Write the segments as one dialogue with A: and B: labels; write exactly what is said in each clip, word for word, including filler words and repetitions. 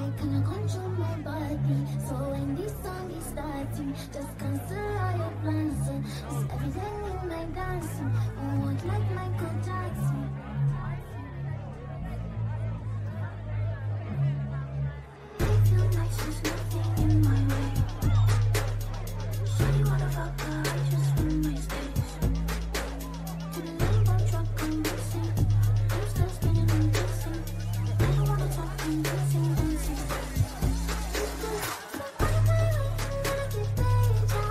A: cannot control my body. So when this song is starting, just cancel all your plans. Cause everything in my dancing, I want like Michael Jackson. I feel like there's nothing in my way. Shawty wanna fuck, but I just want my space. To the limbo truck, I'm missing. I'm still spinning and dancing. I don't wanna talk, I'm dancing, dancing. Just do it. All my way, and then I get paid.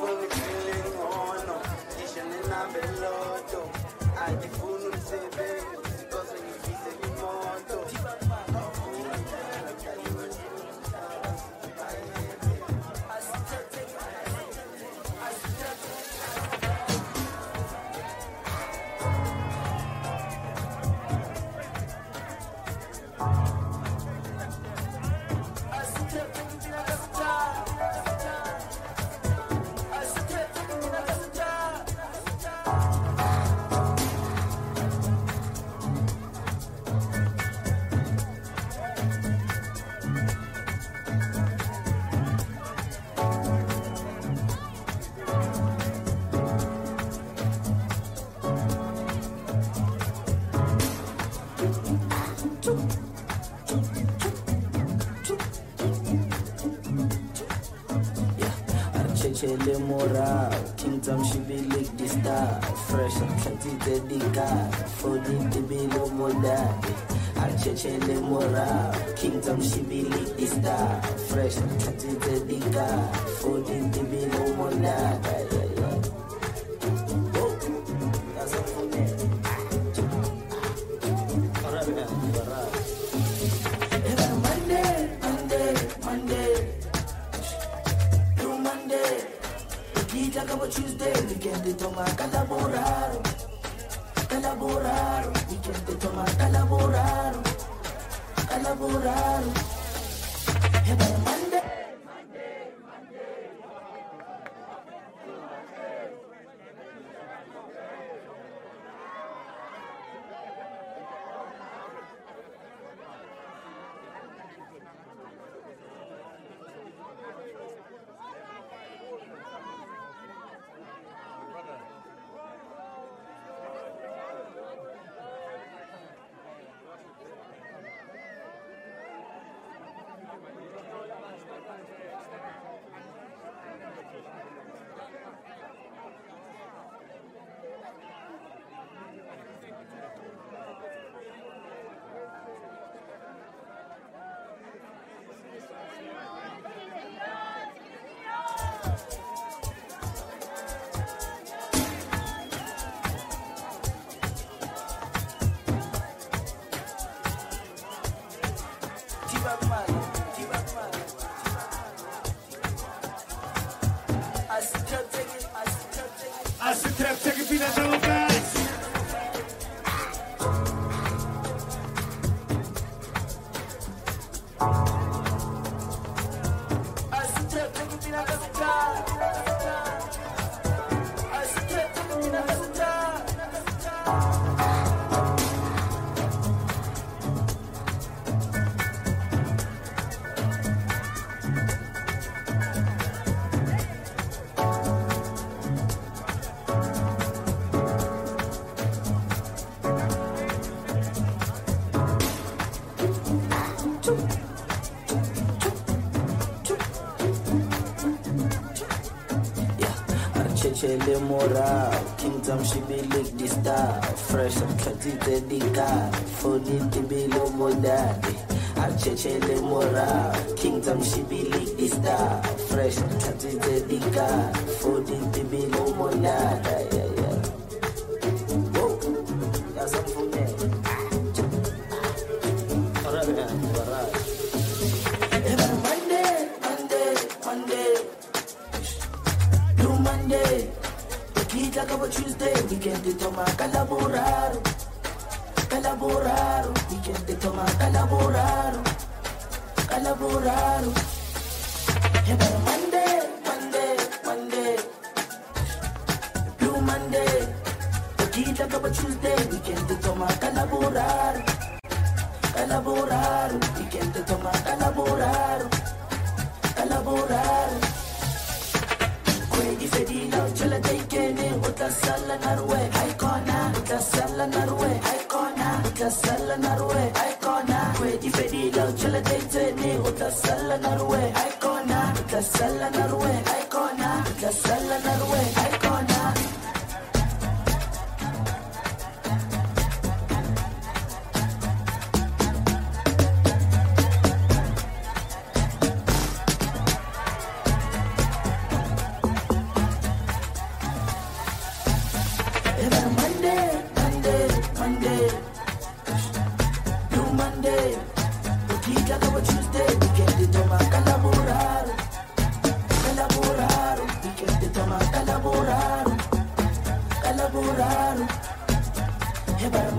B: Chele moral, kingdom she be like the star. Fresh and plenty dedicated, for the below modern. Chele moral, kingdom she be like the star. Fresh and plenty dedicated, for the below modern. That's all for me. Alright, man, alright. Monday, Monday, Monday. Kita kaba Tuesday, weekend ito makalaborar, kalaborar, weekend ito makalaborar, kalaborar. Hey, by Monday, Monday, Monday. Chele moral, kingdom she be like the star. Fresh and plenty dedicated, for the below modern. Chele moral, kingdom she be like the star. Fresh and plenty dedicated, for the below modern. Yeah, yeah. Whoa, that's something for me. Alright, man, alright. Monday, Monday, Monday. Monday, kita kaba Tuesday, weekend ito makalaborar, kalaborar, weekend ito makalaborar, kalaborar. Hey, by Monday, Monday, Monday, Blue Monday, kita kaba Tuesday, weekend ito makalaborar, kalaborar, weekend ito makalaborar, kalaborar. Di fedila chala taikene utasalla narwe haikona utasalla narwe haikona utasalla narwe haikona di fedila chala taikene utasalla narwe haikona utasalla narwe haikona utasalla narwe haikona.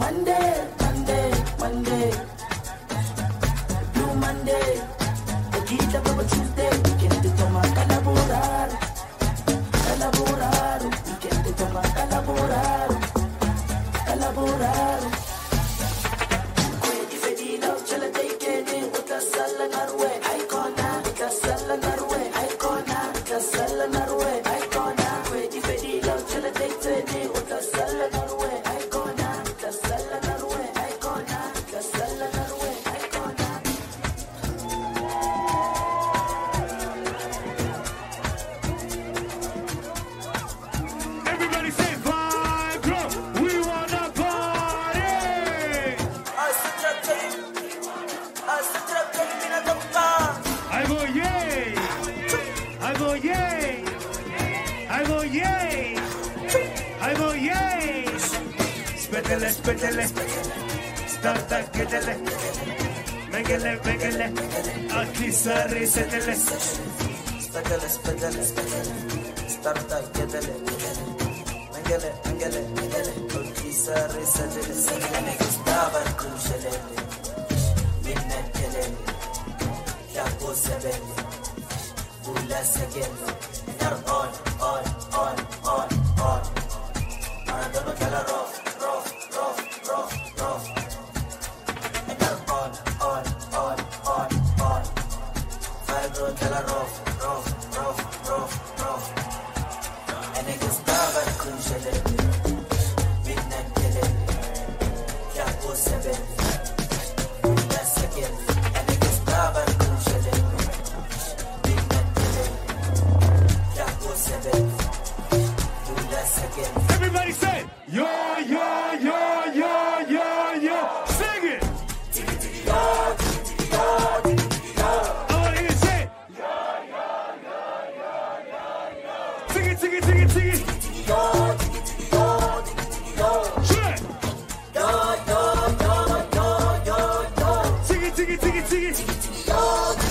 B: Monday, Monday, Monday. Blue Monday. Kita pa Tuesday. Weekend to toma calaborar. Calaborar. Weekend to toma calaborar. Calaborar. Kwedi fedilo, chala take it. Uta sala narwe. Icona. Uta sala narwe. Icona. Uta sala narwe. Icona. Kwedi fedilo, chala take it. Uta sala narwe. Icona. Uta sala narwe. Icona. Uta sala narwe. Icona.
C: Everybody say vibe, bro. We wanna party. I go yay. I go yay. I go yay. I go yay. Spedele, spedele. Starta, gedele. Megele, megele. Aki sarı setele.
B: Spedele, spedele, spedele. Starta, gedele, gedele. Mengele, mengele, mengele. Olkisa, resedele, sedele. Gustava, kumşelele. Minnet gelele. Yapo sebele. Bula segele. Nar on, on, on, on, on. Maradona kala rof, rof, rof, rof, rof. Nar on, on, on, on, on. Fibro kala rof, rof, rof, rof, rof. Ene Gustava kumşelele. Minnet gelele. Yapo sebele. Bula segele. Ene Gustava kumşelele. Minnet gelele. Yapo sebele. Bula segele.
C: Everybody say yo, yo, yo, yo, yo, yo. Sing it. I wanna hear you say it. Sing it, sing it, sing it, sing it. Sure. Sing it, sing it, sing it, sing it.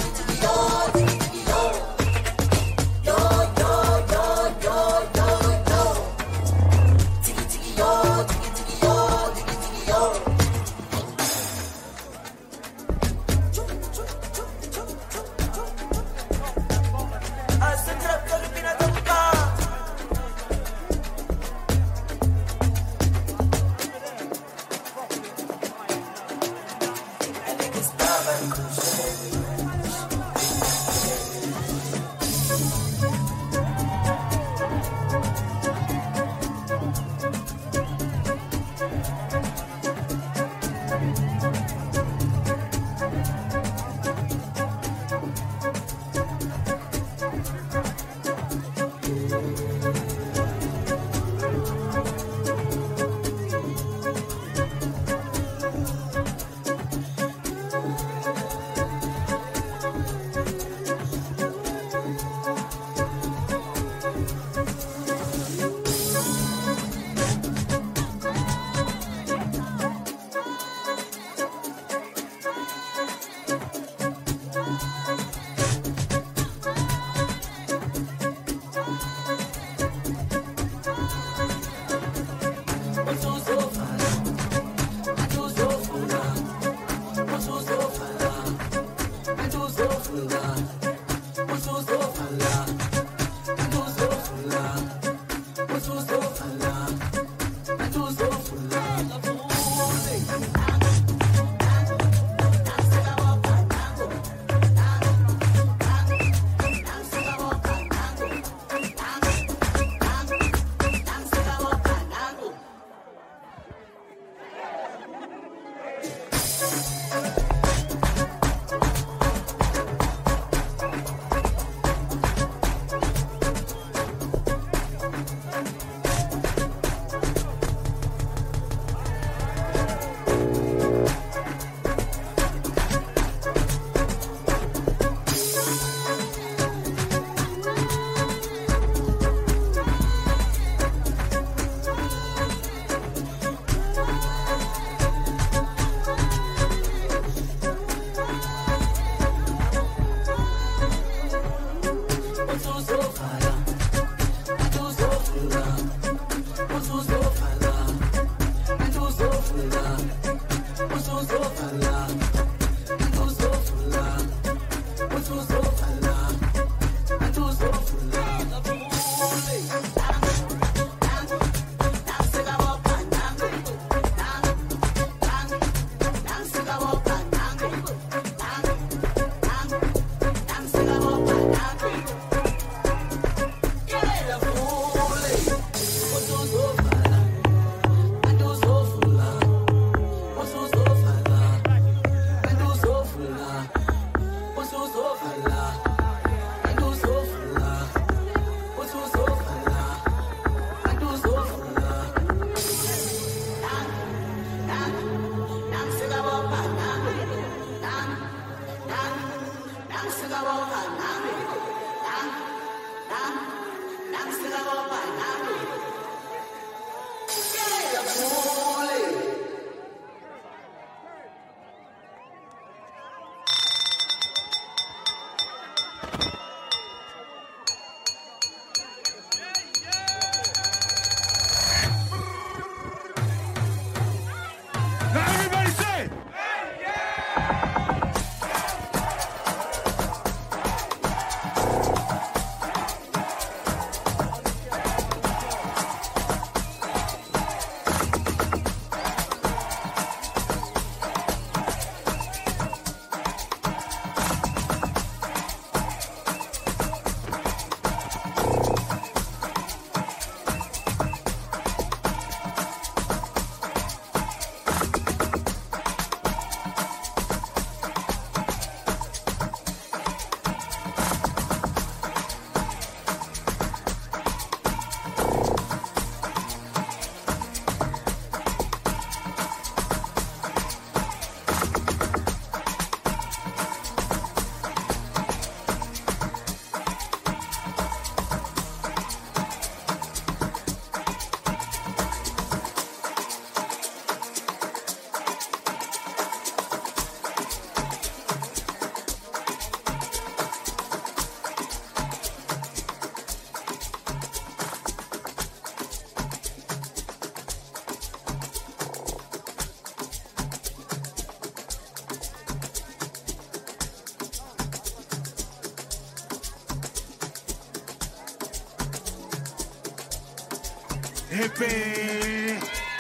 C: Hippie.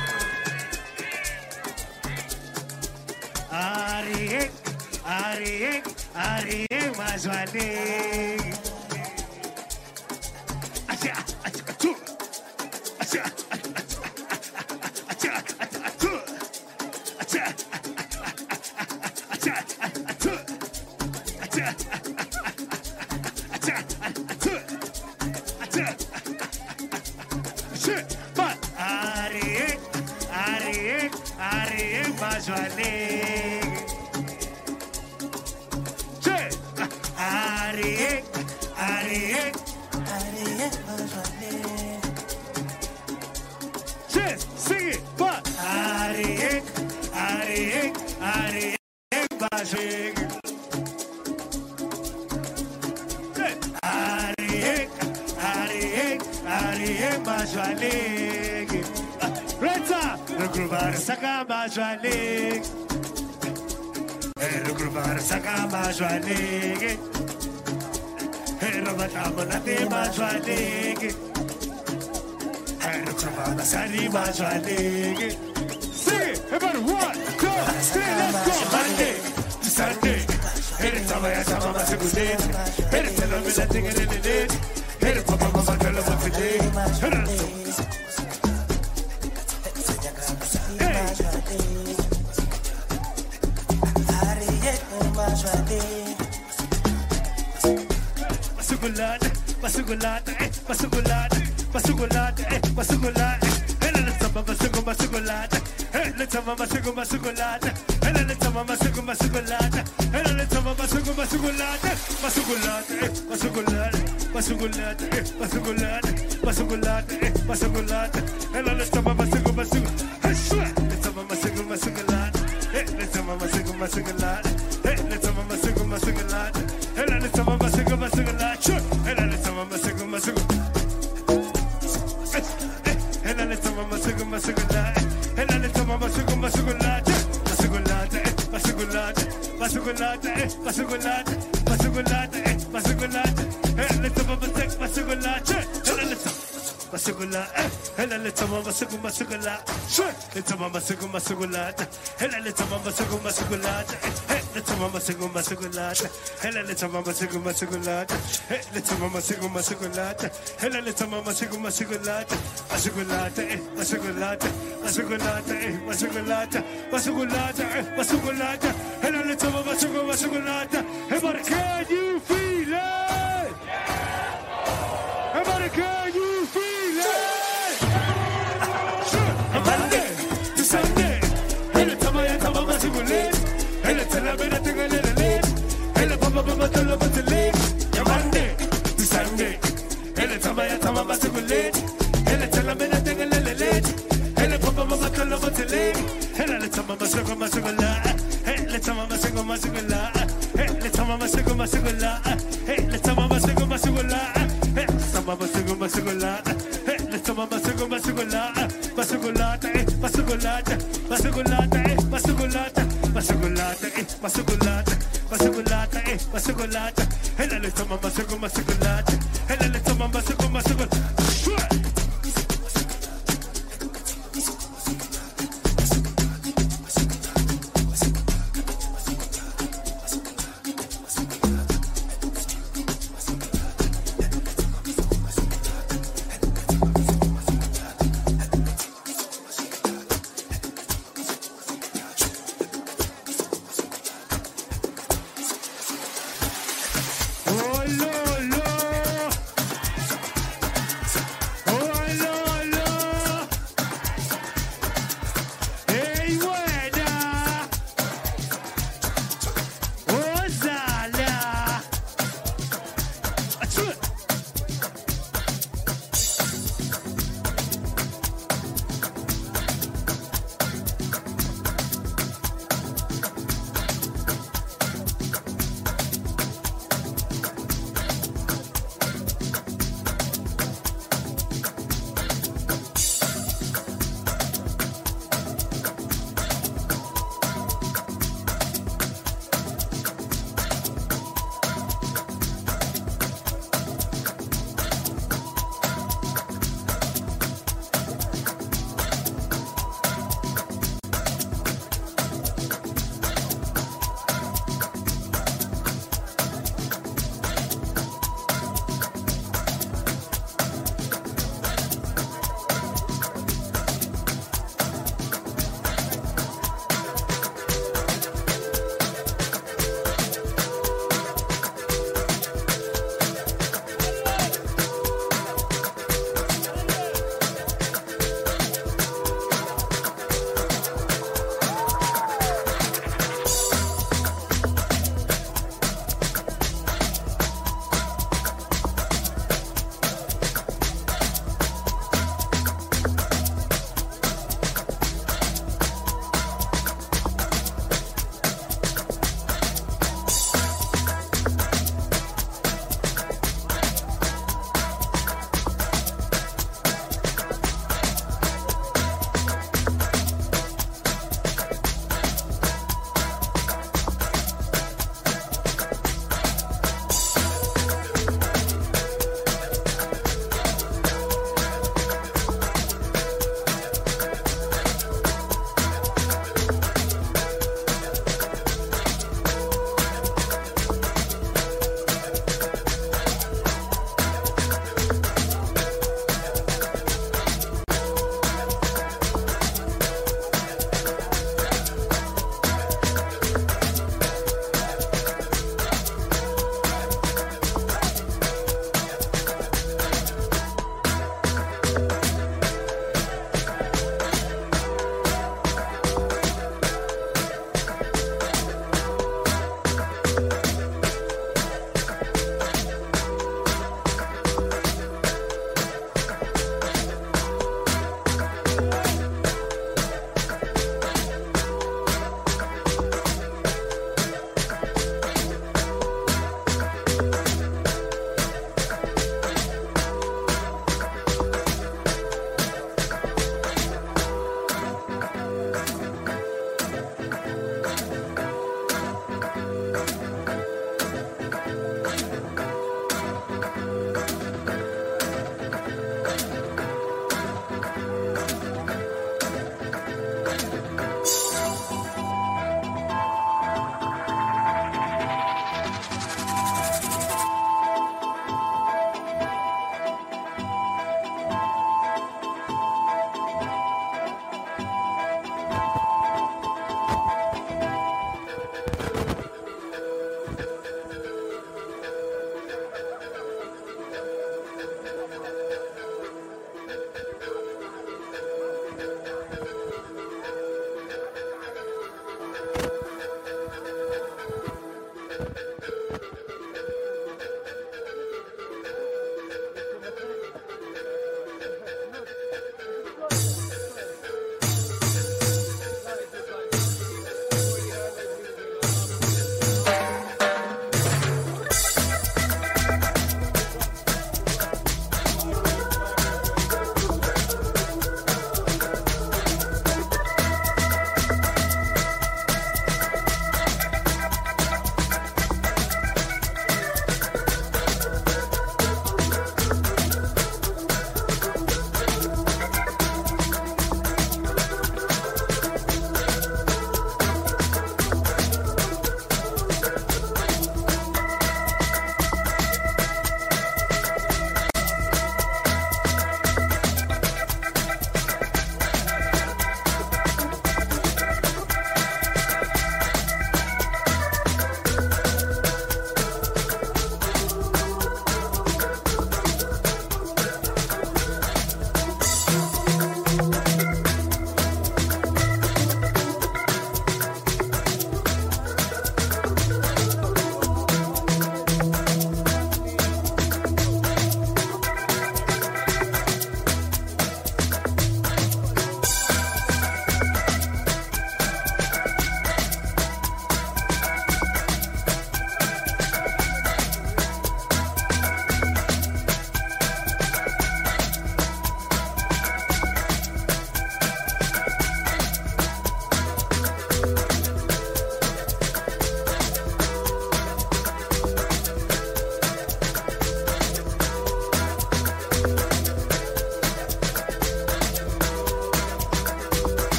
C: Ariek, Ariek, Ariek, Mazwani. Acha, acha, acha, acha, acha, acha, acha, shit, but Ariek, Ariek, Ariek, Mazwani. Shit, Ariek, Ariek, Ariek, Mazwani. Shit, sing it, but Ariek, Ariek, Ariek, Mazwani. Ariek, Ariek, Ariek, Mazwani. Reza, Rugrubar Saka Mazwani. Rugrubar Saka Mazwani. Rabatamanate Mazwani. Rugrubar Sani Mazwani. Sing it, everybody, one, two, three, let's go. Monday to Sunday. Hey, Tama, Tama, Masagudi. Hey, tell them that thing in the day. Hey, Papa, Papa, tell them what to do. Masugulata, Masugulata, eh, Masugulata, Masugulata, eh, Masugulata. Hey, let's have a Masugu Masugulata. Hey, let's have a Masugu Masugulata. Hey, let's have a Masugu Masugulata. Hey, let's have a Masugu Masugulata. Masugulata, eh, Masugulata, Masugulata, eh, Masugulata, Masugulata, eh, Masugulata. Hey, let's have a Masugu Masugulata. Hey, sure, let's have a Masugu Masugulata. Hey, let's have a Masugu Masugulata. Hey, let's have a Masugu Masugulata. Hey, let's have a Masugu Masugulata. Sure, hey, let's have a Masugu Masugulata. Hey, let's have a Masugu Masugulata. Hey, let's have a Masugu Masugulata. Masugulata, eh, Masugulata, Masugulata, eh, Masugulata, Masugulata, eh, Masugulata. Hey, let's have a Masugu Masugulata. Hey, let's have Masugulata, eh, hey, let's have a Masugu Masugulata. Sure, let's have a Masugu Masugulata. Hey, let's have a Masugu Masugulata. Hey, let's have a Masugu Masugulata. Hey, let's have a Masugu Masugulata. Hey, let's have a Masugu Masugulata. Hey, let's have a Masugu Masugulata. Masugulata, eh, Masugulata, Masugulata, eh, Masugulata, Masugulata, eh, Masugulata. Hey, let's have a Masugu Masugulata. Hey, but can you feel it? Hey, but can you feel it? Monday to Sunday. Hey, let's have a Tama Masugulata. Hey, let's have a thing a little late. Hey, let's have a Baba to love to late. Monday to Sunday. Hey, let's have a Tama Masugulata. Hey, let's have a thing a little late. Hey, let's have a Baba to love to late. Hey, let's have a Masugu Masugulata. Hey, let's have a Masugu Masugulata. Hey, let's have a Masugu Masugulata. Hey, let's have a Masugu Masugulata. Hey, let's have a Masugu Masugulata. Hey, let's have a Masugu Masugulata. Masugulata, eh, Masugulata, Masugulata, eh, Masugulata, Masugulata, eh, Masugulata, Masugulata, eh, Masugulata. Hey, let's have a Masugu Masugulata. Hey, let's have a Masugu Masugulata. Oh,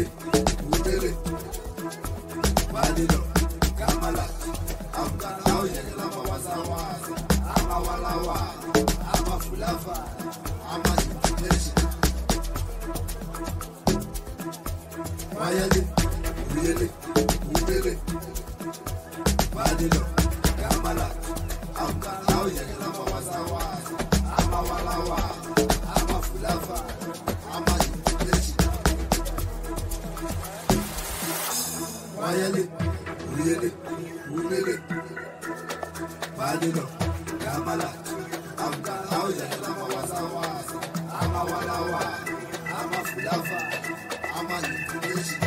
D: Uyele, uyele, badilo, kamala, amkana, uyele, lama waza waza, ama wala wala, ama fulafa, ama intimidation. Uyele, uyele, uyele, badilo, kamala, amkana, uyele, lama waza waza, ama wala wala, ama fulafa, ama intimidation. Uyele, uyele, uyele, badilo, kamala, amkana, uyele, lama waza waza, ama wala wala, ama fulafa, ama intimidation.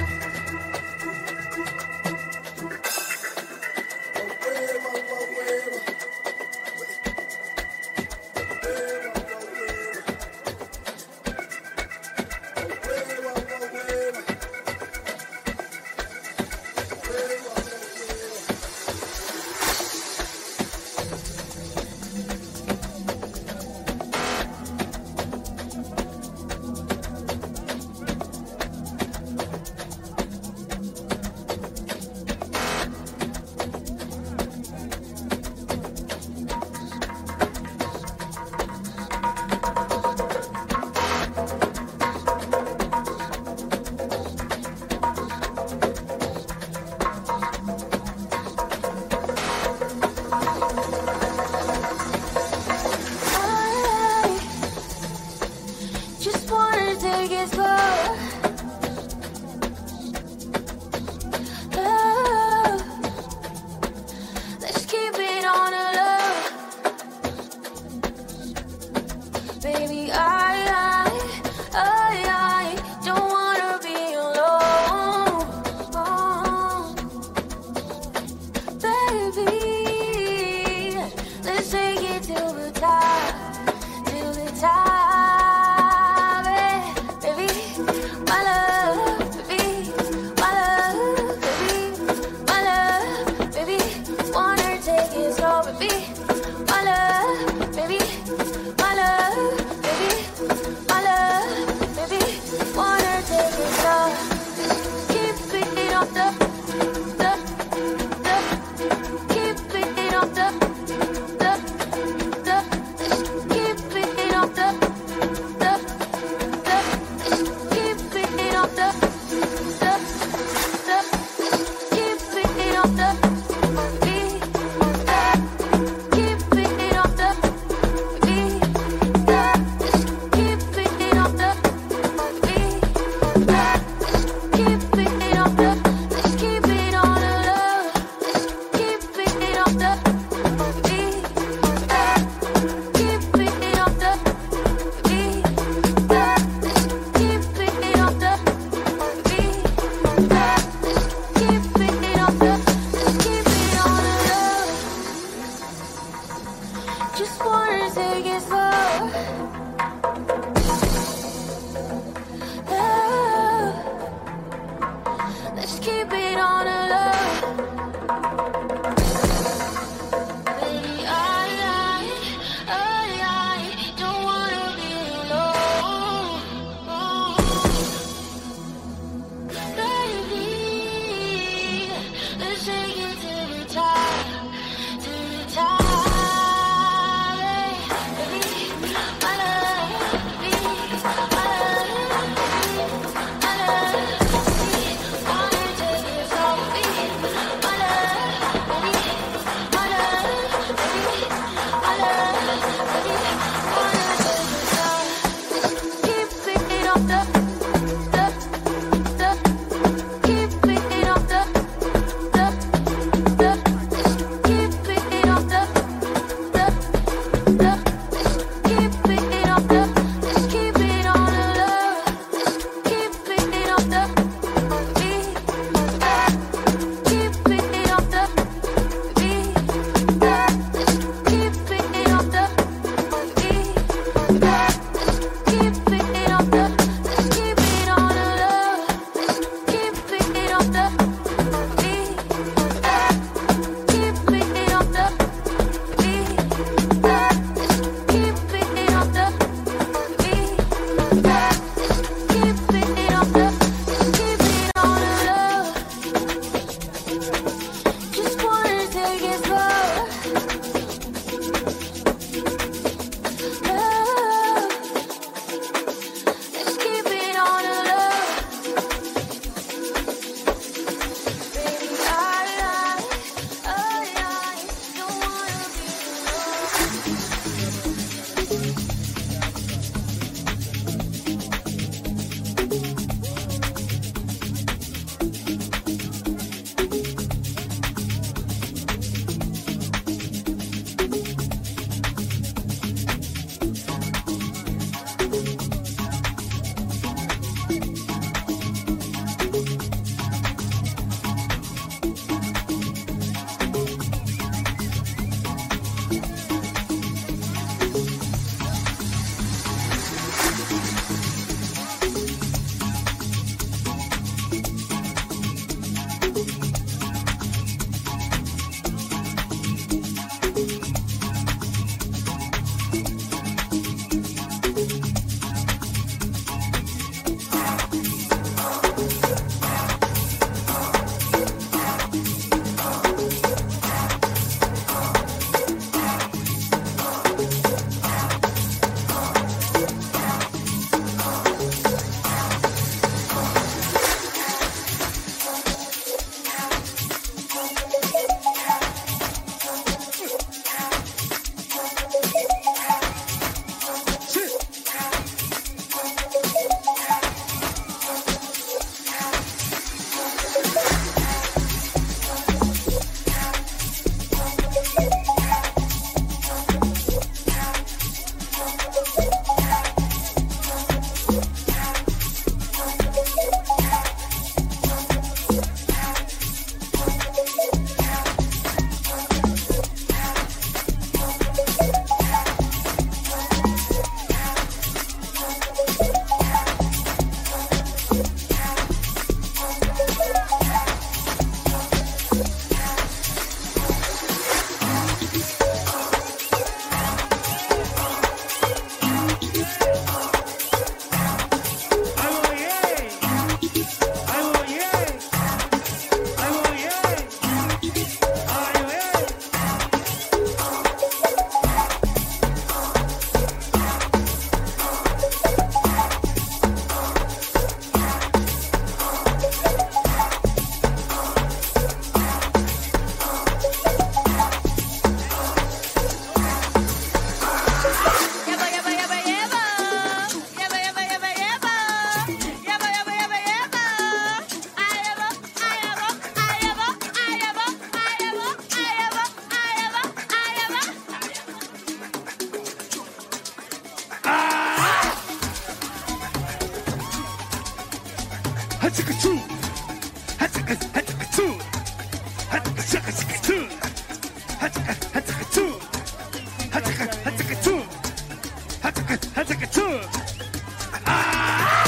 C: Hatchakatoo. Hatchakatoo. Hatchakatoo. Hatchakatoo. Hatchakatoo. Hatchakatoo. Ah!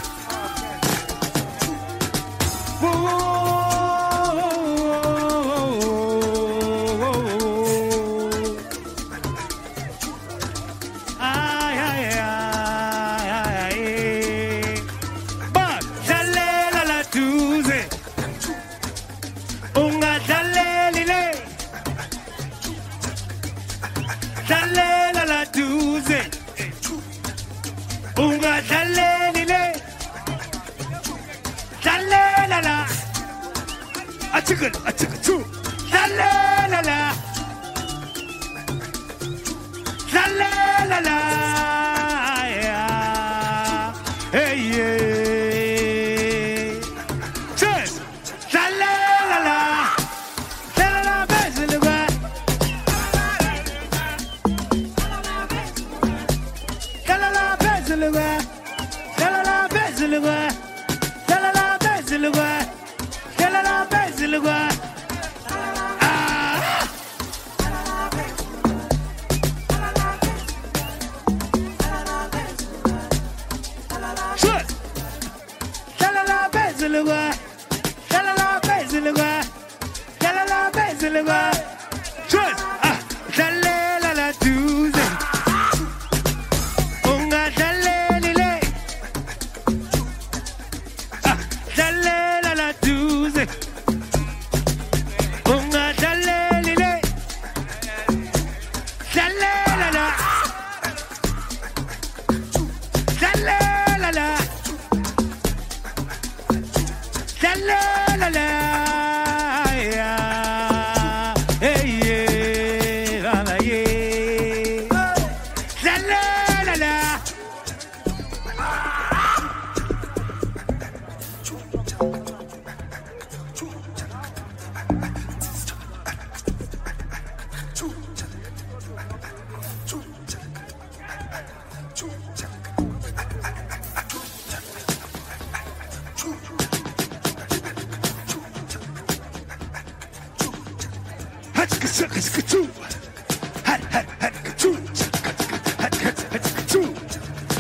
C: Whoa! Chicken, a chicken too. La la la la. La la la la. Yeah. Hey yeah. Cheers. La la la la. La la la. Basil the guy. La la la. Basil the guy. La la la. Basil the guy. La la la. Basil the guy. Look what ah shut la la la basil look what la la la basil look what la la la basil look what shut ah la la la la Tuesday unga la la la ah la la la la Tuesday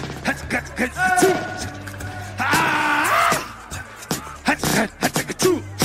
C: Ah!